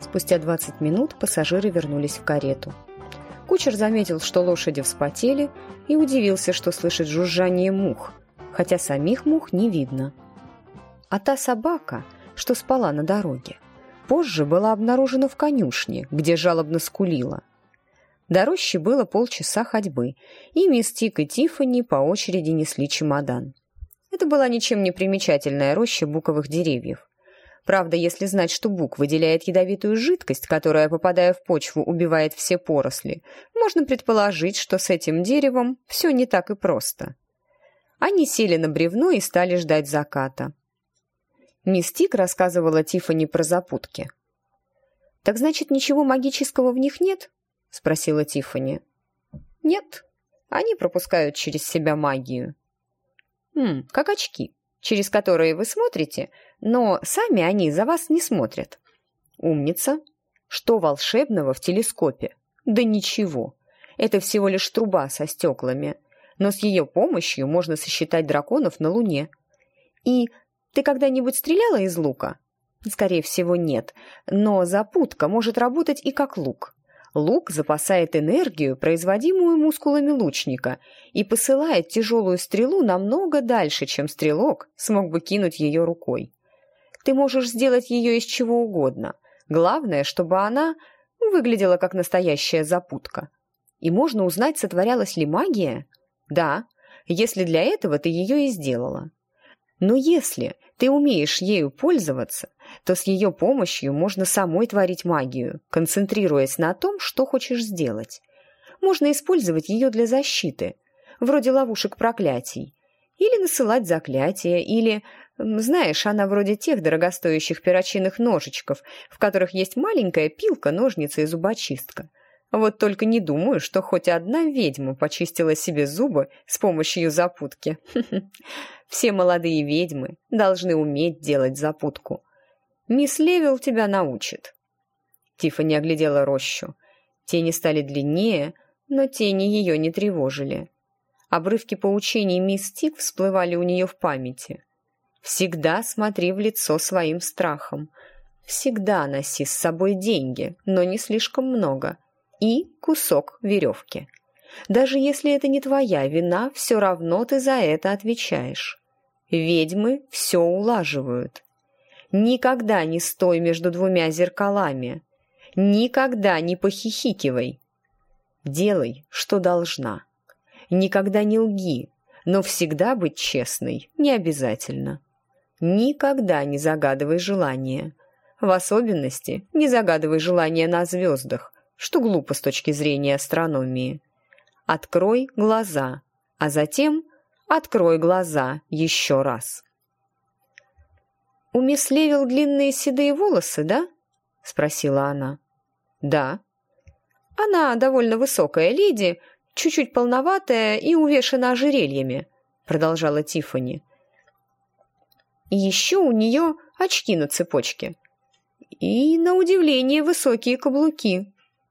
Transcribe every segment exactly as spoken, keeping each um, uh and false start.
Спустя двадцать минут пассажиры вернулись в карету. Кучер заметил, что лошади вспотели, и удивился, что слышит жужжание мух, хотя самих мух не видно. А та собака, что спала на дороге, позже была обнаружена в конюшне, где жалобно скулила. До рощи было полчаса ходьбы, и мисс Тик и Тиффани по очереди несли чемодан. Это была ничем не примечательная роща буковых деревьев. Правда, если знать, что бук выделяет ядовитую жидкость, которая, попадая в почву, убивает все поросли, можно предположить, что с этим деревом все не так и просто. Они сели на бревно и стали ждать заката. Мисс Тик рассказывала Тиффани про запутки. «Так значит, ничего магического в них нет?» — спросила Тиффани. «Нет, они пропускают через себя магию». «Хм, как очки, через которые вы смотрите, но сами они за вас не смотрят». «Умница. Что волшебного в телескопе?» «Да ничего. Это всего лишь труба со стеклами, но с ее помощью можно сосчитать драконов на Луне». «И ты когда-нибудь стреляла из лука?» «Скорее всего, нет, но запутка может работать и как лук». Лук запасает энергию, производимую мускулами лучника, и посылает тяжелую стрелу намного дальше, чем стрелок смог бы кинуть ее рукой. Ты можешь сделать ее из чего угодно. Главное, чтобы она выглядела как настоящая запутка. И можно узнать, сотворялась ли магия? Да, если для этого ты ее и сделала. Но если ты умеешь ею пользоваться, то с ее помощью можно самой творить магию, концентрируясь на том, что хочешь сделать. Можно использовать ее для защиты, вроде ловушек проклятий, или насылать заклятия, или, знаешь, она вроде тех дорогостоящих перочинных ножичков, в которых есть маленькая пилка, ножница и зубочистка. Вот только не думаю, что хоть одна ведьма почистила себе зубы с помощью запутки. Все молодые ведьмы должны уметь делать запутку. Мисс Левил тебя научит». Тиффани оглядела рощу. Тени стали длиннее, но тени ее не тревожили. Обрывки поучений мисс Тик всплывали у нее в памяти. «Всегда смотри в лицо своим страхом. Всегда носи с собой деньги, но не слишком много. И кусок веревки. Даже если это не твоя вина, все равно ты за это отвечаешь. Ведьмы все улаживают. Никогда не стой между двумя зеркалами. Никогда не похихикивай. Делай, что должна. Никогда не лги, но всегда быть честной не обязательно. Никогда не загадывай желания. В особенности не загадывай желания на звездах, что глупо с точки зрения астрономии. Открой глаза, а затем открой глаза еще раз». «У мисс Левил длинные седые волосы, да?» — спросила она. «Да». «Она довольно высокая леди, чуть-чуть полноватая и увешана ожерельями», — продолжала Тиффани. «Еще у нее очки на цепочке. И, на удивление, высокие каблуки».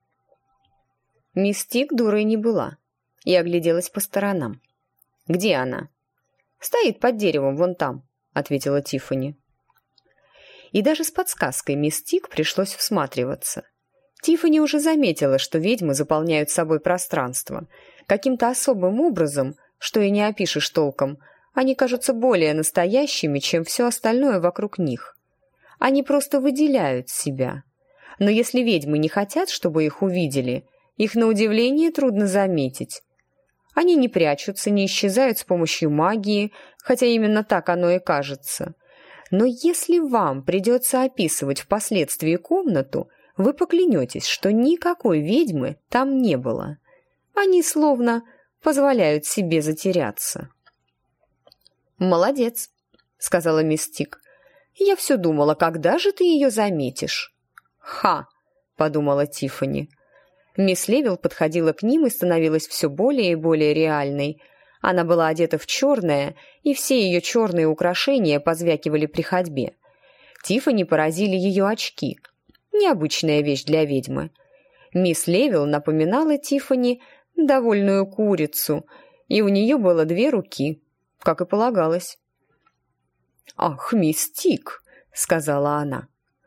Мисс Тик дурой не была и огляделась по сторонам. «Где она?» «Стоит под деревом вон там», — ответила Тиффани. И даже с подсказкой мисс Тик пришлось всматриваться. Тиффани уже заметила, что ведьмы заполняют собой пространство. Каким-то особым образом, что и не опишешь толком, они кажутся более настоящими, чем все остальное вокруг них. Они просто выделяют себя. Но если ведьмы не хотят, чтобы их увидели, их на удивление трудно заметить. Они не прячутся, не исчезают с помощью магии, хотя именно так оно и кажется. Но если вам придется описывать впоследствии комнату, вы поклянетесь, что никакой ведьмы там не было. Они словно позволяют себе затеряться. «Молодец», — сказала мисс Тик. «Я все думала, когда же ты ее заметишь?» «Ха!» — подумала Тиффани. Мисс Левил подходила к ним и становилась все более и более реальной. Она была одета в черное, и все ее черные украшения позвякивали при ходьбе. Тиффани поразили ее очки. Необычная вещь для ведьмы. Мисс Левил напоминала Тиффани довольную курицу, и у нее было две руки, как и полагалось. «Ах, мисс Тик», — сказала она,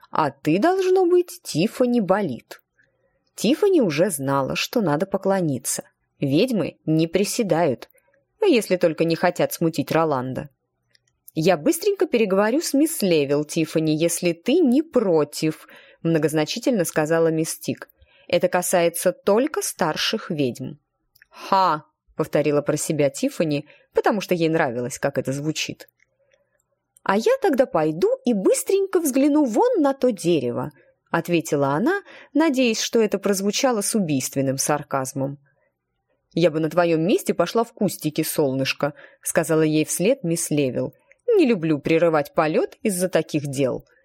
А ты, должно быть, Тиффани болит». Тиффани уже знала, что надо поклониться. Ведьмы не приседают, если только не хотят смутить Роланда. «Я быстренько переговорю с мисс Левилл, Тиффани, если ты не против», — многозначительно сказала мисс Тик. «Это касается только старших ведьм». «Ха!» — повторила про себя Тиффани, потому что ей нравилось, как это звучит. «А я тогда пойду и быстренько взгляну вон на то дерево», — ответила она, надеясь, что это прозвучало с убийственным сарказмом. «Я бы на твоем месте пошла в кустики, солнышко», — сказала ей вслед мисс Левилл. «Не люблю прерывать полет из-за таких дел».